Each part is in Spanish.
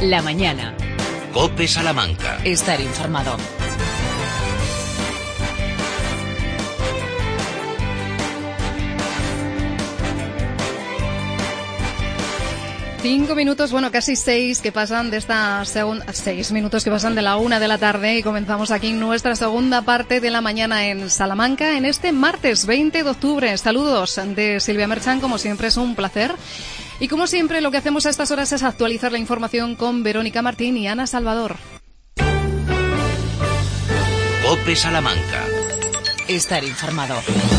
la mañana. COPE Salamanca. Estar informado. Cinco minutos, bueno, casi 6 que pasan de esta 6 minutos que pasan de la 1 de la tarde y comenzamos aquí nuestra segunda parte de la mañana en Salamanca en este martes 20 de octubre. Saludos de Silvia Merchan, como siempre es un placer. Y como siempre lo que hacemos a estas horas es actualizar la información con Verónica Martín y Ana Salvador. COPE Salamanca. Estar informado.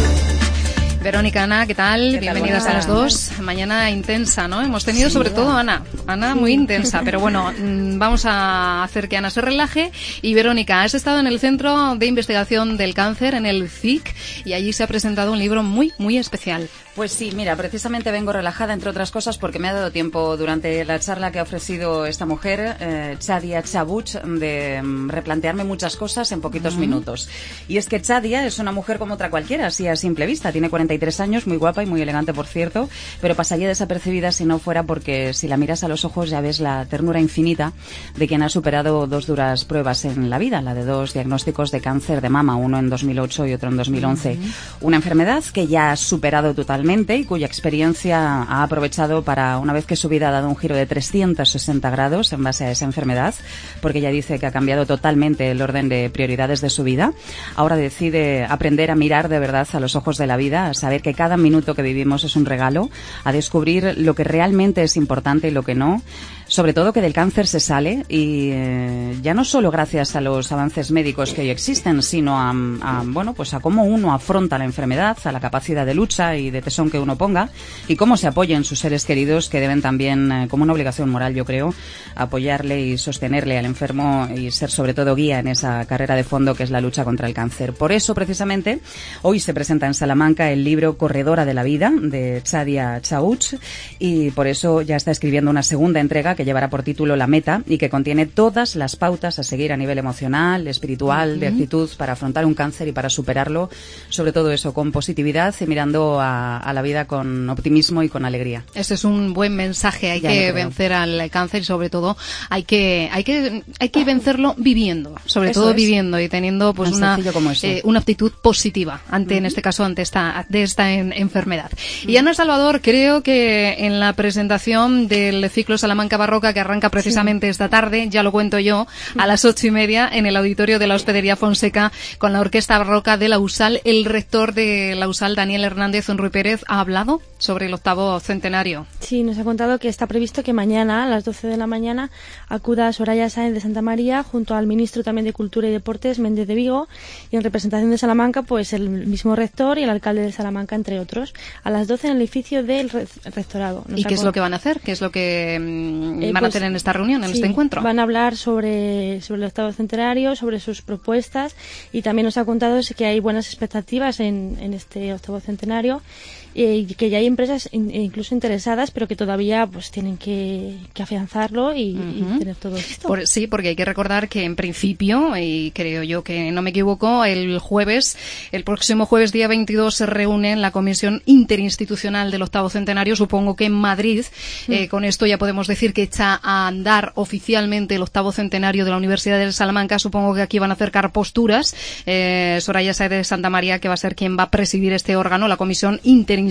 Verónica, Ana, ¿qué tal? Bienvenidas a las dos. Mañana intensa, ¿no? Hemos tenido sobre todo Ana muy intensa, pero bueno, vamos a hacer que Ana se relaje. Y Verónica, has estado en el Centro de Investigación del Cáncer, en el CIC, y allí se ha presentado un libro muy, muy especial. Pues sí, mira, precisamente vengo relajada, entre otras cosas, porque me ha dado tiempo durante la charla que ha ofrecido esta mujer, Chadia Chabuch, de replantearme muchas cosas en poquitos minutos. Y es que Chadia es una mujer como otra cualquiera, así a simple vista. Tiene 43 años, muy guapa y muy elegante, por cierto, pero pasaría desapercibida si no fuera porque si la miras a los ojos ya ves la ternura infinita de quien ha superado dos duras pruebas en la vida, la de dos diagnósticos de cáncer de mama, uno en 2008 y otro en 2011. Una enfermedad que ya ha superado totalmente y cuya experiencia ha aprovechado para, una vez que su vida ha dado un giro de 360 grados en base a esa enfermedad, porque ella dice que ha cambiado totalmente el orden de prioridades de su vida, ahora decide aprender a mirar de verdad a los ojos de la vida, a saber que cada minuto que vivimos es un regalo, a descubrir lo que realmente es importante y lo que no, sobre todo que del cáncer se sale y ya no solo gracias a los avances médicos que hoy existen, sino a cómo uno afronta la enfermedad, a la capacidad de lucha y de tesón que uno ponga y cómo se apoya en sus seres queridos, que deben también, como una obligación moral, yo creo, apoyarle y sostenerle al enfermo y ser sobre todo guía en esa carrera de fondo que es la lucha contra el cáncer. Por eso, precisamente, hoy se presenta en Salamanca el libro Corredora de la Vida, de Chadia Chabuch, y por eso ya está escribiendo una segunda entrega que llevará por título La Meta y que contiene todas las pautas a seguir a nivel emocional, espiritual, de actitud para afrontar un cáncer y para superarlo, sobre todo eso, con positividad y mirando a la vida con optimismo y con alegría. Ese es un buen mensaje, hay que vencer al cáncer y sobre todo hay que vencerlo viviendo, sobre todo viviendo y teniendo pues una actitud positiva ante, en este caso, ante esta enfermedad. Y Ana Salvador, creo que en la presentación del ciclo Salamanca Barroca, que arranca precisamente esta tarde, ya lo cuento yo, a las 8:30 en el auditorio de la Hospedería Fonseca con la Orquesta Barroca de la USAL, el rector de la USAL, Daniel Hernández Onruy Pérez, ha hablado sobre el 8º centenario. Sí, nos ha contado que está previsto que mañana, a las 12 de la mañana, acuda Soraya Sáenz de Santa María junto al ministro también de Cultura y Deportes, Méndez de Vigo, y en representación de Salamanca, pues el mismo rector y el alcalde de Salamanca, entre otros, a las 12 en el edificio del rectorado. ¿Y qué es lo que van a hacer? ¿Qué es lo que van a hacer en esta reunión, en este encuentro? Van a hablar sobre el 8º centenario, sobre sus propuestas, y también nos ha contado que hay buenas expectativas en este 8º centenario, y que ya hay empresas incluso interesadas, pero que todavía pues tienen que afianzarlo y tener todo esto. Sí, porque hay que recordar que en principio, y creo yo que no me equivoco, el próximo jueves día 22 se reúne en la Comisión Interinstitucional del 8º centenario, supongo que en Madrid. Con esto ya podemos decir que echa a andar oficialmente el 8º centenario de la Universidad de Salamanca. Supongo que aquí van a acercar posturas. Soraya Sáenz de Santa María, que va a ser quien va a presidir este órgano, la Comisión Interinstitucional,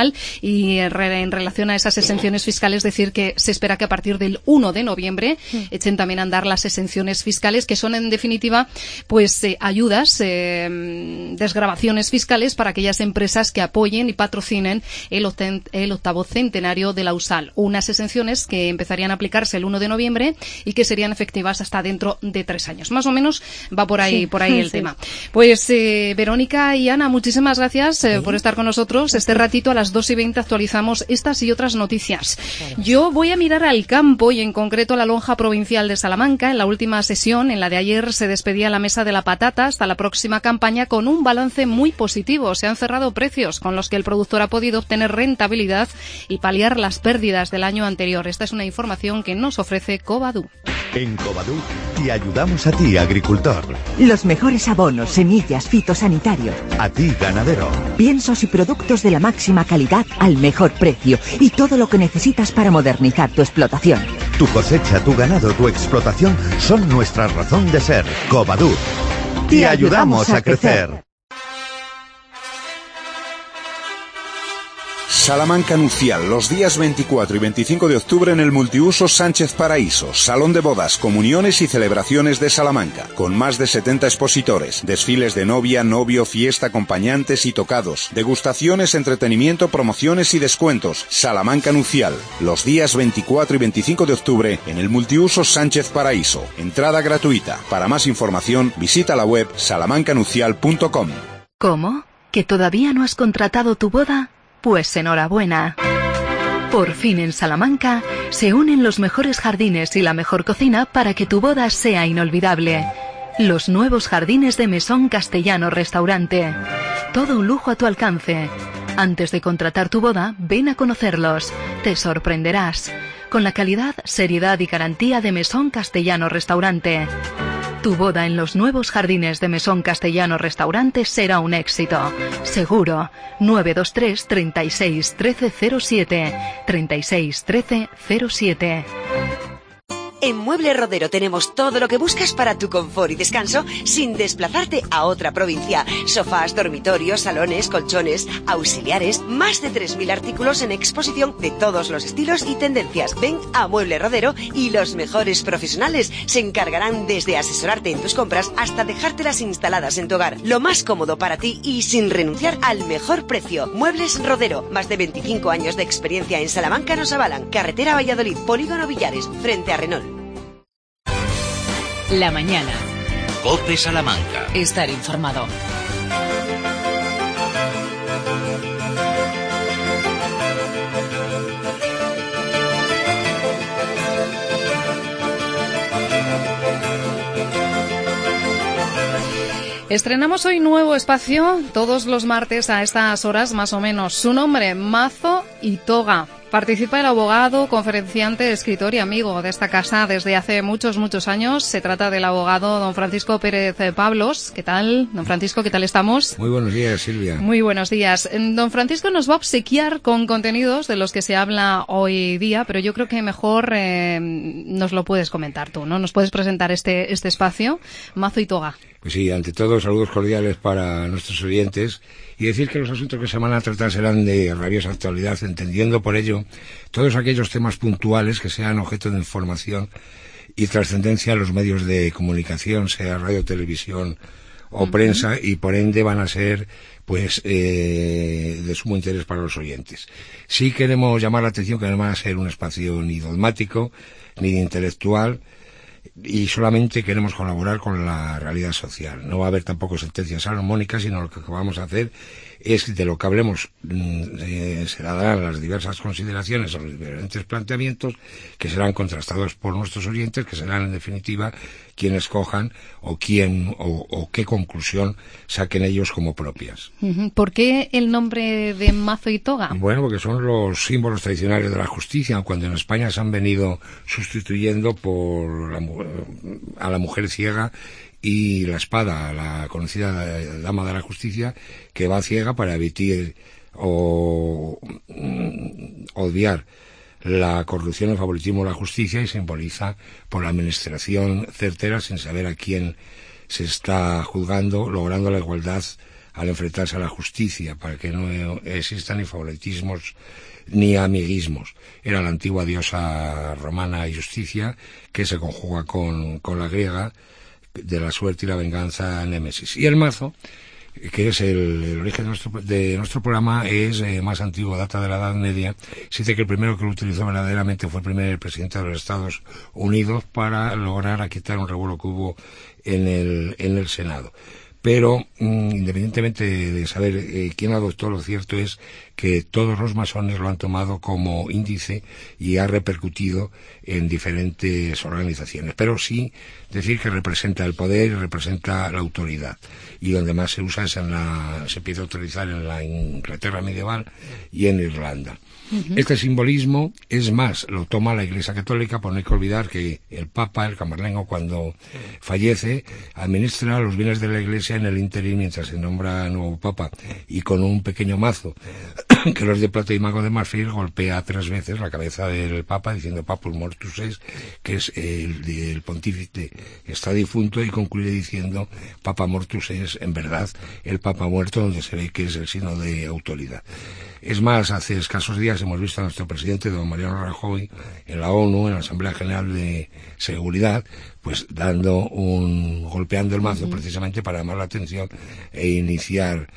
y en relación a esas exenciones fiscales, decir que se espera que a partir del 1 de noviembre echen también a andar las exenciones fiscales, que son en definitiva pues ayudas, desgravaciones fiscales para aquellas empresas que apoyen y patrocinen el 8º centenario de la USAL. Unas exenciones que empezarían a aplicarse el 1 de noviembre y que serían efectivas hasta dentro de 3 años. Más o menos va por ahí el tema. Pues Verónica y Ana, muchísimas gracias por estar con nosotros. Este ratito a las 2:20 actualizamos estas y otras noticias. Yo voy a mirar al campo y en concreto a la lonja provincial de Salamanca. En la última sesión, en la de ayer, se despedía la mesa de la patata hasta la próxima campaña con un balance muy positivo. Se han cerrado precios con los que el productor ha podido obtener rentabilidad y paliar las pérdidas del año anterior. Esta es una información que nos ofrece Covadú. En Covadú te ayudamos a ti, agricultor. Los mejores abonos, semillas, fitosanitarios. A ti, ganadero. Piensos y productos de la máxima calidad al mejor precio y todo lo que necesitas para modernizar tu explotación. Tu cosecha, tu ganado, tu explotación son nuestra razón de ser. Covadur. Te ayudamos a crecer. Salamanca Nucial, los días 24 y 25 de octubre en el multiuso Sánchez Paraíso, salón de bodas, comuniones y celebraciones de Salamanca, con más de 70 expositores, desfiles de novia, novio, fiesta, acompañantes y tocados, degustaciones, entretenimiento, promociones y descuentos. Salamanca Nucial, los días 24 y 25 de octubre en el multiuso Sánchez Paraíso, entrada gratuita. Para más información, visita la web salamancanucial.com. ¿Cómo? ¿Que todavía no has contratado tu boda? Pues enhorabuena. Por fin en Salamanca se unen los mejores jardines y la mejor cocina para que tu boda sea inolvidable. Los nuevos jardines de Mesón Castellano Restaurante. Todo un lujo a tu alcance. Antes de contratar tu boda, ven a conocerlos. Te sorprenderás. Con la calidad, seriedad y garantía de Mesón Castellano Restaurante. Tu boda en los nuevos jardines de Mesón Castellano Restaurante será un éxito. Seguro. 923 36 13 07. 36 13 07. En Muebles Rodero tenemos todo lo que buscas para tu confort y descanso sin desplazarte a otra provincia. Sofás, dormitorios, salones, colchones, auxiliares, más de 3.000 artículos en exposición de todos los estilos y tendencias. Ven a Muebles Rodero y los mejores profesionales se encargarán desde asesorarte en tus compras hasta dejártelas instaladas en tu hogar. Lo más cómodo para ti y sin renunciar al mejor precio. Muebles Rodero, más de 25 años de experiencia en Salamanca nos avalan. Carretera Valladolid, Polígono Villares, frente a Renault. La mañana. COPE Salamanca. Estar informado. Estrenamos hoy nuevo espacio, todos los martes a estas horas más o menos. Su nombre, Mazo y Toga. Participa el abogado, conferenciante, escritor y amigo de esta casa desde hace muchos años. Se trata del abogado don Francisco Pérez Pablos. ¿Qué tal, don Francisco? ¿Qué tal estamos? Muy buenos días, Silvia. Muy buenos días. Don Francisco nos va a obsequiar con contenidos de los que se habla hoy día, pero yo creo que mejor nos lo puedes comentar tú, ¿no? Nos puedes presentar este espacio, Mazo y Toga. Pues sí, ante todo, saludos cordiales para nuestros oyentes y decir que los asuntos que se van a tratar serán de rabiosa actualidad, entendiendo por ello todos aquellos temas puntuales que sean objeto de información y trascendencia en los medios de comunicación, sea radio, televisión o prensa, y por ende van a ser pues de sumo interés para los oyentes. Sí queremos llamar la atención que no van a ser un espacio ni dogmático ni intelectual, y solamente queremos colaborar con la realidad social. No va a haber tampoco sentencias armónicas, sino lo que vamos a hacer es, de lo que hablemos, se darán las diversas consideraciones o los diferentes planteamientos que serán contrastados por nuestros oyentes, que serán en definitiva quienes cojan o qué conclusión saquen ellos como propias. ¿Por qué el nombre de Mazo y Toga? Bueno, porque son los símbolos tradicionales de la justicia, cuando en España se han venido sustituyendo por a la mujer ciega y la espada, la conocida dama de la justicia, que va ciega para evitar o obviar la corrupción, el favoritismo de la justicia, y simboliza por la administración certera sin saber a quién se está juzgando, logrando la igualdad al enfrentarse a la justicia, para que no existan ni favoritismos ni amiguismos. Era la antigua diosa romana Justicia, que se conjuga con la griega de la suerte y la venganza, Némesis. Y el mazo, que es el origen de nuestro programa, es más antiguo, data de la Edad Media. Se dice que el primero que lo utilizó verdaderamente fue el presidente de los Estados Unidos para lograr aquitar un revuelo que hubo en el Senado. Pero, independientemente de saber quién adoptó, lo cierto es que todos los masones lo han tomado como índice y ha repercutido en diferentes organizaciones. Pero sí decir que representa el poder y representa la autoridad. Y donde más se usa es se empieza a utilizar en la Inglaterra medieval y en Irlanda. Este simbolismo, es más, lo toma la Iglesia Católica, por no hay que olvidar que el Papa, el Camarlengo, cuando fallece, administra los bienes de la Iglesia en el ínterin mientras se nombra nuevo Papa, y con un pequeño mazo, que los de plata y mago de marfil, golpea 3 veces la cabeza del Papa diciendo Papus Mortus es, que es el pontífice está difunto, y concluye diciendo Papa Mortus es, en verdad, el Papa muerto, donde se ve que es el signo de autoridad. Es más, hace escasos días hemos visto a nuestro presidente, don Mariano Rajoy, en la ONU, en la Asamblea General de Seguridad, pues golpeando el mazo precisamente para llamar la atención e iniciar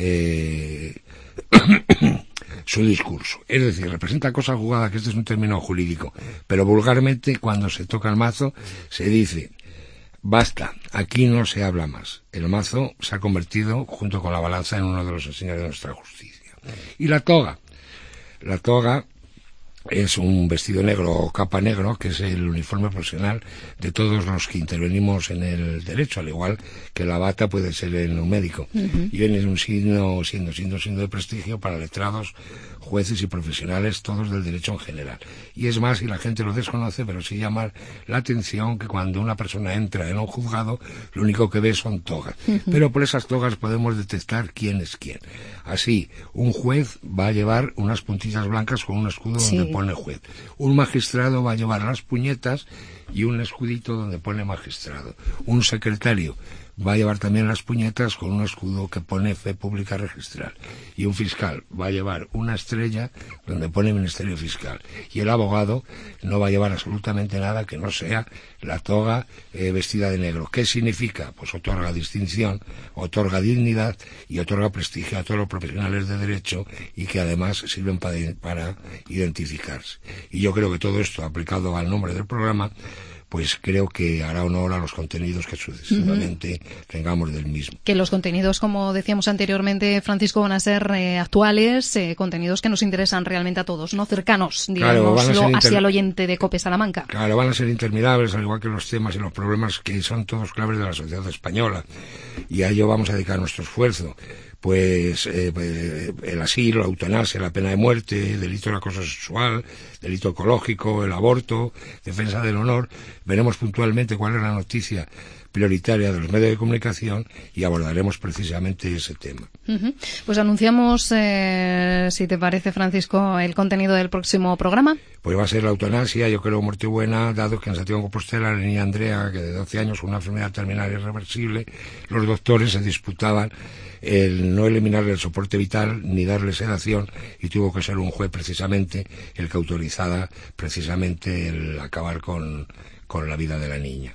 su discurso. Es decir, representa cosa jugada, que este es un término jurídico, pero vulgarmente cuando se toca el mazo se dice: basta, aquí no se habla más. El mazo se ha convertido, junto con la balanza, en uno de los enseños de nuestra justicia. Y la toga. La toga es un vestido negro o capa negro, que es el uniforme profesional de todos los que intervenimos en el derecho, al igual que la bata puede ser en un médico. Y viene siendo un signo de prestigio para letrados, jueces y profesionales, todos del derecho en general. Y es más, y la gente lo desconoce, pero sí llama la atención que cuando una persona entra en un juzgado, lo único que ve son togas. Pero por esas togas podemos detectar quién es quién. Así, un juez va a llevar unas puntillas blancas con un escudo donde pone juez. Un magistrado va a llevar las puñetas y un escudito donde pone magistrado. Un secretario va a llevar también las puñetas con un escudo que pone fe pública registral. Y un fiscal va a llevar una estrella donde pone Ministerio Fiscal. Y el abogado no va a llevar absolutamente nada que no sea la toga vestida de negro. ¿Qué significa? Pues otorga distinción, otorga dignidad y otorga prestigio a todos los profesionales de derecho, y que además sirven para identificarse. Y yo creo que todo esto, aplicado al nombre del programa, pues creo que hará honor a los contenidos que sucesivamente tengamos del mismo. Que los contenidos, como decíamos anteriormente, Francisco, van a ser actuales, contenidos que nos interesan realmente a todos, ¿no? Cercanos, digámoslo, hacia el oyente de COPE Salamanca. Claro, van a ser interminables, al igual que los temas y los problemas que son todos claves de la sociedad española. Y a ello vamos a dedicar nuestro esfuerzo. Pues el asilo, la eutanasia, la pena de muerte, delito del acoso sexual, delito ecológico, el aborto, defensa del honor. Veremos puntualmente cuál es la noticia prioritaria de los medios de comunicación y abordaremos precisamente ese tema. Pues anunciamos, si te parece, Francisco, el contenido del próximo programa. Pues va a ser la eutanasia, yo creo, muerte buena, dado que en Santiago de Compostela la niña Andrea, que de 12 años con una enfermedad terminal irreversible, los doctores se disputaban el no eliminarle el soporte vital ni darle sedación, y tuvo que ser un juez precisamente el que autorizara precisamente el acabar con la vida de la niña.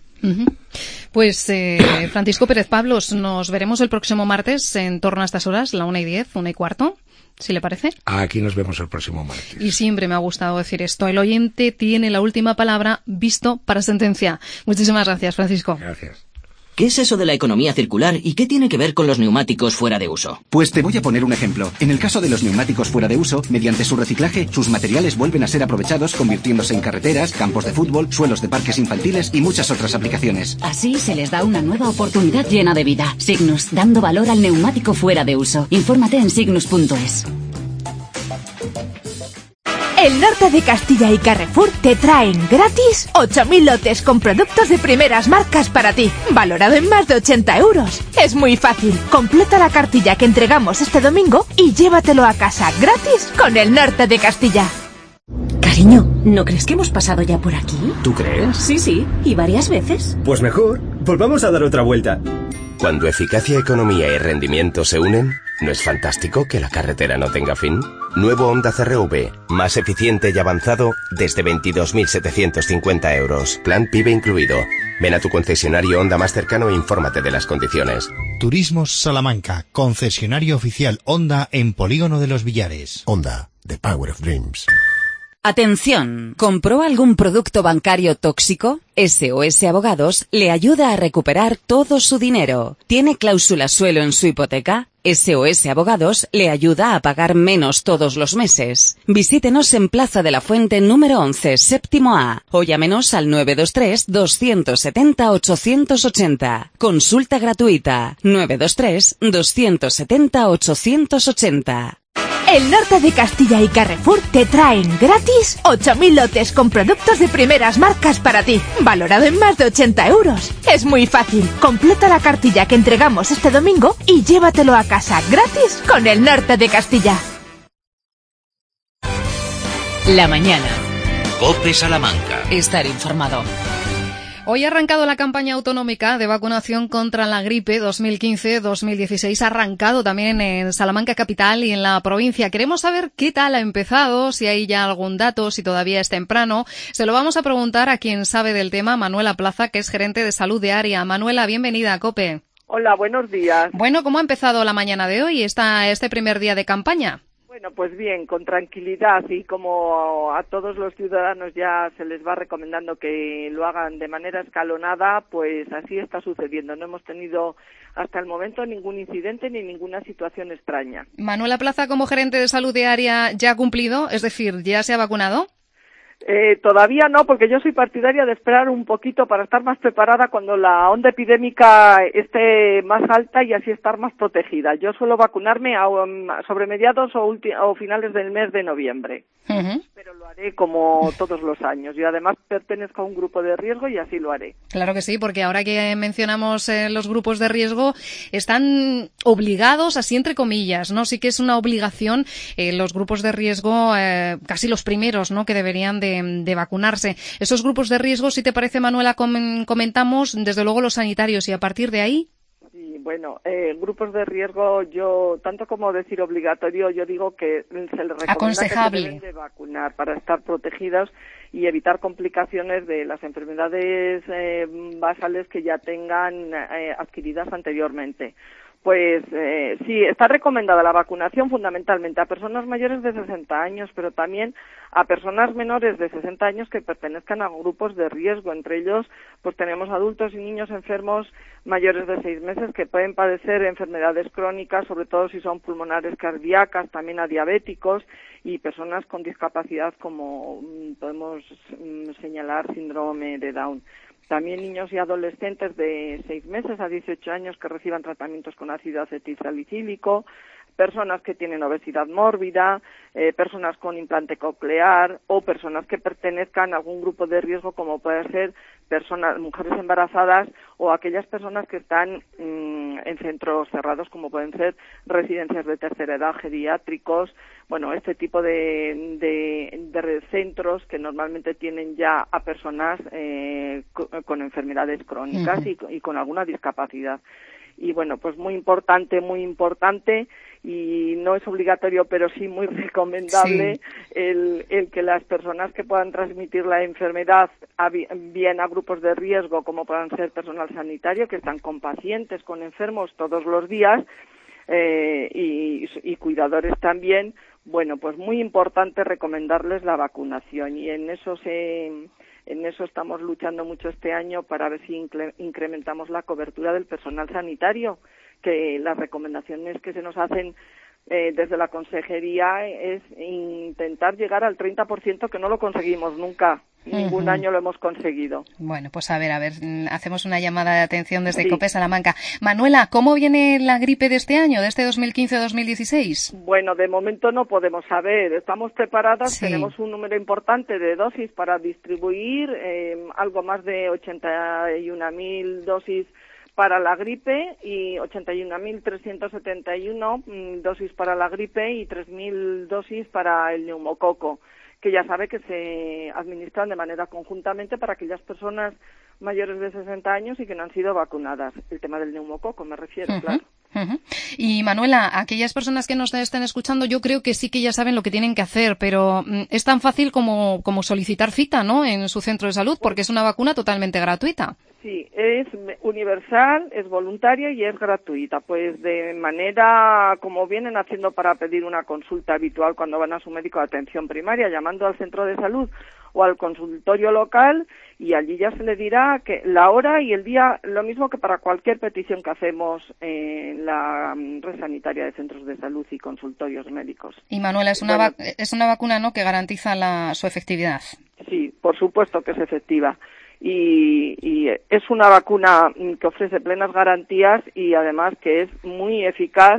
Pues Francisco Pérez Pablos, nos veremos el próximo martes en torno a estas horas, la 1:10, 1:15, si le parece. Aquí nos vemos el próximo martes. Y siempre me ha gustado decir esto: el oyente tiene la última palabra, visto para sentencia. Muchísimas gracias, Francisco. Gracias. ¿Qué es eso de la economía circular y qué tiene que ver con los neumáticos fuera de uso? Pues te voy a poner un ejemplo. En el caso de los neumáticos fuera de uso, mediante su reciclaje, sus materiales vuelven a ser aprovechados, convirtiéndose en carreteras, campos de fútbol, suelos de parques infantiles y muchas otras aplicaciones. Así se les da una nueva oportunidad llena de vida. Signus, dando valor al neumático fuera de uso. Infórmate en signus.es. El Norte de Castilla y Carrefour te traen gratis 8.000 lotes con productos de primeras marcas para ti, valorado en más de 80 euros. Es muy fácil. Completa la cartilla que entregamos este domingo y llévatelo a casa gratis con el Norte de Castilla. Cariño, ¿no crees que hemos pasado ya por aquí? ¿Tú crees? Sí, y varias veces. Pues mejor, volvamos a dar otra vuelta. Cuando eficacia, economía y rendimiento se unen, ¿no es fantástico que la carretera no tenga fin? Nuevo Honda CR-V, más eficiente y avanzado desde 22.750 euros. Plan PIB incluido. Ven a tu concesionario Honda más cercano e infórmate de las condiciones. Turismos Salamanca, concesionario oficial Honda en Polígono de los Villares. Honda, the power of dreams. Atención, ¿compró algún producto bancario tóxico? SOS Abogados le ayuda a recuperar todo su dinero. ¿Tiene cláusula suelo en su hipoteca? SOS Abogados le ayuda a pagar menos todos los meses. Visítenos en Plaza de la Fuente número 11, séptimo A, o llámenos al 923 270 880. Consulta gratuita 923 270 880. El Norte de Castilla y Carrefour te traen gratis 8.000 lotes con productos de primeras marcas para ti, valorado en más de 80 euros. Es muy fácil. Completa la cartilla que entregamos este domingo y llévatelo a casa gratis con el Norte de Castilla. La mañana. COPE Salamanca. Estar informado. Hoy ha arrancado la campaña autonómica de vacunación contra la gripe 2015-2016. Ha arrancado también en Salamanca capital y en la provincia. Queremos saber qué tal ha empezado, si hay ya algún dato, si todavía es temprano. Se lo vamos a preguntar a quien sabe del tema, Manuela Plaza, que es gerente de salud de área. Manuela, bienvenida a COPE. Hola, buenos días. Bueno, ¿cómo ha empezado la mañana de hoy, este primer día de campaña? Bueno, pues bien, con tranquilidad y como a todos los ciudadanos ya se les va recomendando que lo hagan de manera escalonada, pues así está sucediendo. No hemos tenido hasta el momento ningún incidente ni ninguna situación extraña. Manuela Plaza, como gerente de salud de área, ¿ya ha cumplido? Es decir, ¿ya se ha vacunado? Todavía no, porque yo soy partidaria de esperar un poquito para estar más preparada cuando la onda epidémica esté más alta y así estar más protegida. Yo suelo vacunarme sobre mediados o finales del mes de noviembre. Pero lo haré como todos los años. Yo además pertenezco a un grupo de riesgo y así lo haré. Claro que sí, porque ahora que mencionamos los grupos de riesgo, están obligados, así entre comillas, ¿no? Sí que es una obligación los grupos de riesgo, casi los primeros, ¿no?, que deberían de vacunarse. Esos grupos de riesgo, si te parece, Manuela, comentamos desde luego los sanitarios y a partir de ahí. Sí, bueno, grupos de riesgo, yo tanto como decir obligatorio, yo digo que se les recomienda aconsejable. Que se deben de vacunar para estar protegidas y evitar complicaciones de las enfermedades basales que ya tengan adquiridas anteriormente. Pues sí, está recomendada la vacunación fundamentalmente a personas mayores de 60 años, pero también a personas menores de 60 años que pertenezcan a grupos de riesgo. Entre ellos, pues tenemos adultos y niños enfermos mayores de 6 meses que pueden padecer enfermedades crónicas, sobre todo si son pulmonares, cardíacas, también a diabéticos y personas con discapacidad como podemos señalar síndrome de Down. También niños y adolescentes de 6 meses a 18 años que reciban tratamientos con ácido acetilsalicílico, personas que tienen obesidad mórbida, personas con implante coclear o personas que pertenezcan a algún grupo de riesgo como pueden ser mujeres embarazadas o aquellas personas que están en centros cerrados como pueden ser residencias de tercera edad, geriátricos, bueno, este tipo de centros que normalmente tienen ya a personas con enfermedades crónicas y con alguna discapacidad. Y bueno, pues muy importante y no es obligatorio, pero sí muy recomendable el que las personas que puedan transmitir la enfermedad bien a grupos de riesgo, como puedan ser personal sanitario, que están con pacientes, con enfermos todos los días, y cuidadores también, bueno, pues muy importante recomendarles la vacunación y en eso estamos luchando mucho este año para ver si incrementamos la cobertura del personal sanitario, que las recomendaciones que se nos hacen desde la consejería es intentar llegar al 30%, que no lo conseguimos nunca. Ningún año lo hemos conseguido. Bueno, pues a ver, hacemos una llamada de atención desde COPE Salamanca. Manuela, ¿cómo viene la gripe de este año, de este 2015-2016? Bueno, de momento no podemos saber. Estamos preparadas, tenemos un número importante de dosis para distribuir, algo más de 81.000 dosis para la gripe y 81.371 dosis para la gripe y 3.000 dosis para el neumococo, que ya sabe que se administran de manera conjuntamente para aquellas personas mayores de 60 años y que no han sido vacunadas. El tema del neumococo me refiero, claro. Y Manuela, aquellas personas que nos estén escuchando, yo creo que sí que ya saben lo que tienen que hacer, pero es tan fácil como solicitar cita, ¿no?, en su centro de salud, porque es una vacuna totalmente gratuita. Sí, es universal, es voluntaria y es gratuita. Pues de manera como vienen haciendo para pedir una consulta habitual cuando van a su médico de atención primaria, llamando al centro de salud o al consultorio local, y allí ya se le dirá que la hora y el día, lo mismo que para cualquier petición que hacemos en la red sanitaria de centros de salud y consultorios médicos. Y Manuela, es una vacuna, ¿no?, que garantiza su efectividad. Sí, por supuesto que es efectiva. Y es una vacuna que ofrece plenas garantías y además que es muy eficaz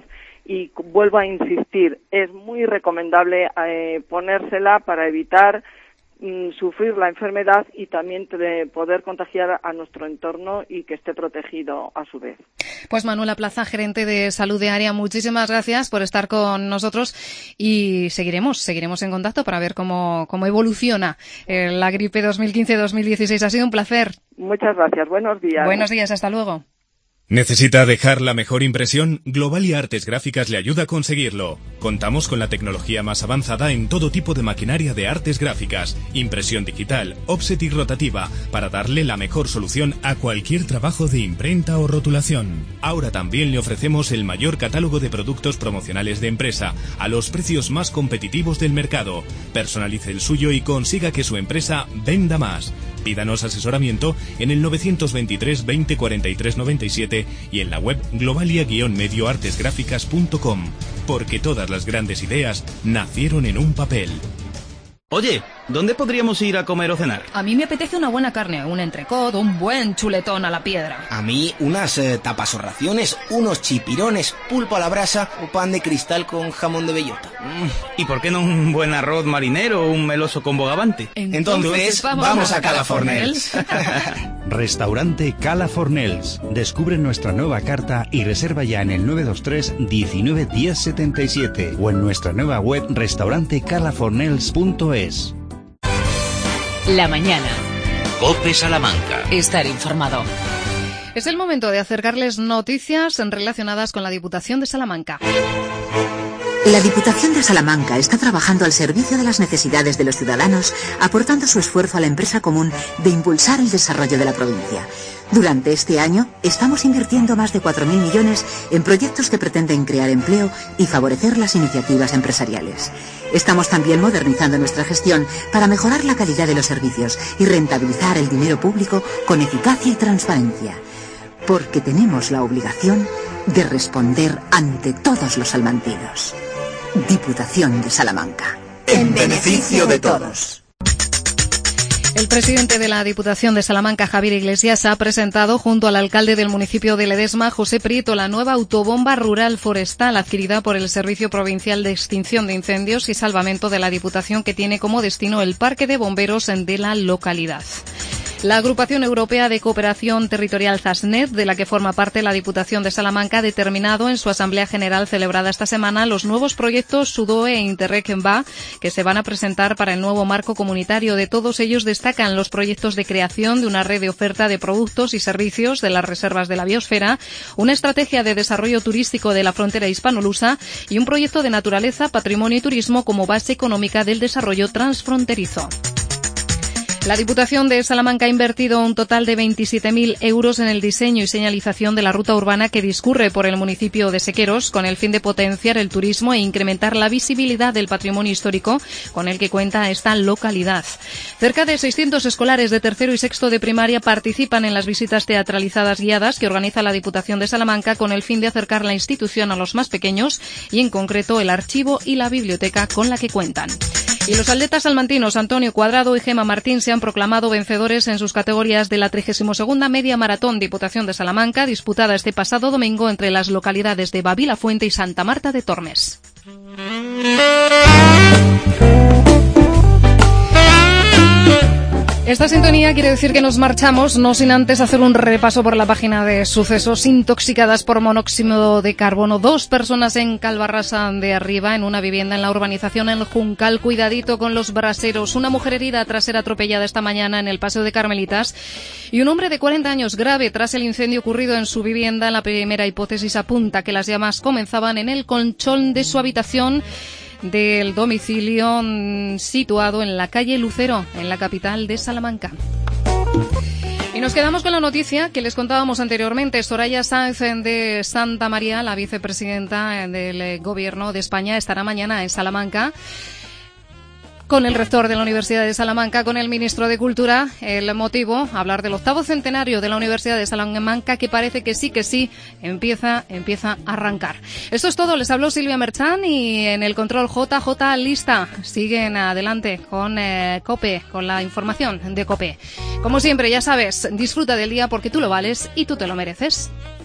y vuelvo a insistir, es muy recomendable ponérsela para evitar sufrir la enfermedad y también poder contagiar a nuestro entorno y que esté protegido a su vez. Pues Manuela Plaza, gerente de Salud de Área, muchísimas gracias por estar con nosotros y seguiremos en contacto para ver cómo evoluciona la gripe 2015-2016. Ha sido un placer. Muchas gracias. Buenos días. Buenos días. Hasta luego. ¿Necesita dejar la mejor impresión? Globalia Artes Gráficas le ayuda a conseguirlo. Contamos con la tecnología más avanzada en todo tipo de maquinaria de artes gráficas, impresión digital, offset y rotativa, para darle la mejor solución a cualquier trabajo de imprenta o rotulación. Ahora también le ofrecemos el mayor catálogo de productos promocionales de empresa, a los precios más competitivos del mercado. Personalice el suyo y consiga que su empresa venda más. Pídanos asesoramiento en el 923 20 43 97 y en la web globalia-medioartesgráficas.com, porque todas las grandes ideas nacieron en un papel. Oye, ¿dónde podríamos ir a comer o cenar? A mí me apetece una buena carne, un entrecot, un buen chuletón a la piedra. A mí unas tapas o raciones, unos chipirones, pulpo a la brasa o pan de cristal con jamón de bellota. ¿Y por qué no un buen arroz marinero o un meloso con bogavante? Entonces vamos a Cala Fornells. Restaurante Cala Fornells. Descubre nuestra nueva carta y reserva ya en el 923 19 10 77 o en nuestra nueva web restaurantecalafornells.es. La mañana. COPE Salamanca. Estar informado. Es el momento de acercarles noticias relacionadas con la Diputación de Salamanca. La Diputación de Salamanca está trabajando al servicio de las necesidades de los ciudadanos, aportando su esfuerzo a la empresa común de impulsar el desarrollo de la provincia. Durante este año estamos invirtiendo más de 4.000 millones en proyectos que pretenden crear empleo y favorecer las iniciativas empresariales. Estamos también modernizando nuestra gestión para mejorar la calidad de los servicios y rentabilizar el dinero público con eficacia y transparencia. Porque tenemos la obligación de responder ante todos los salmantinos. Diputación de Salamanca. En beneficio de todos. El presidente de la Diputación de Salamanca, Javier Iglesias, ha presentado junto al alcalde del municipio de Ledesma, José Prieto, la nueva autobomba rural forestal adquirida por el Servicio Provincial de Extinción de Incendios y Salvamento de la Diputación, que tiene como destino el Parque de Bomberos de la localidad. La Agrupación Europea de Cooperación Territorial ZASNET, de la que forma parte la Diputación de Salamanca, ha determinado en su Asamblea General celebrada esta semana los nuevos proyectos SUDOE e Interreg-VA que se van a presentar para el nuevo marco comunitario. De todos ellos destacan los proyectos de creación de una red de oferta de productos y servicios de las reservas de la biosfera, una estrategia de desarrollo turístico de la frontera hispano-lusa y un proyecto de naturaleza, patrimonio y turismo como base económica del desarrollo transfronterizo. La Diputación de Salamanca ha invertido un total de 27.000 euros en el diseño y señalización de la ruta urbana que discurre por el municipio de Sequeros, con el fin de potenciar el turismo e incrementar la visibilidad del patrimonio histórico con el que cuenta esta localidad. Cerca de 600 escolares de tercero y sexto de primaria participan en las visitas teatralizadas guiadas que organiza la Diputación de Salamanca con el fin de acercar la institución a los más pequeños y, en concreto, el archivo y la biblioteca con la que cuentan. Y los atletas salmantinos Antonio Cuadrado y Gema Martín se han proclamado vencedores en sus categorías de la 32ª Media Maratón Diputación de Salamanca, disputada este pasado domingo entre las localidades de Babilafuente y Santa Marta de Tormes. Esta sintonía quiere decir que nos marchamos, no sin antes hacer un repaso por la página de sucesos. Intoxicadas por monóxido de carbono, 2 personas en Calvarrasa de Arriba, en una vivienda en la urbanización El Juncal. Cuidadito con los braseros. Una mujer herida tras ser atropellada esta mañana en el Paseo de Carmelitas. Y un hombre de 40 años grave tras el incendio ocurrido en su vivienda. La primera hipótesis apunta que las llamas comenzaban en el colchón de su habitación del domicilio situado en la calle Lucero, en la capital de Salamanca. Y nos quedamos con la noticia que les contábamos anteriormente. Soraya Sáenz de Santa María, la vicepresidenta del Gobierno de España, estará mañana en Salamanca con el rector de la Universidad de Salamanca, con el ministro de Cultura. El motivo, hablar del 8º centenario de la Universidad de Salamanca, que parece que sí, empieza a arrancar. Esto es todo, les habló Silvia Merchán y en el control JJ Lista. Siguen adelante con COPE, con la información de COPE. Como siempre, ya sabes, disfruta del día porque tú lo vales y tú te lo mereces.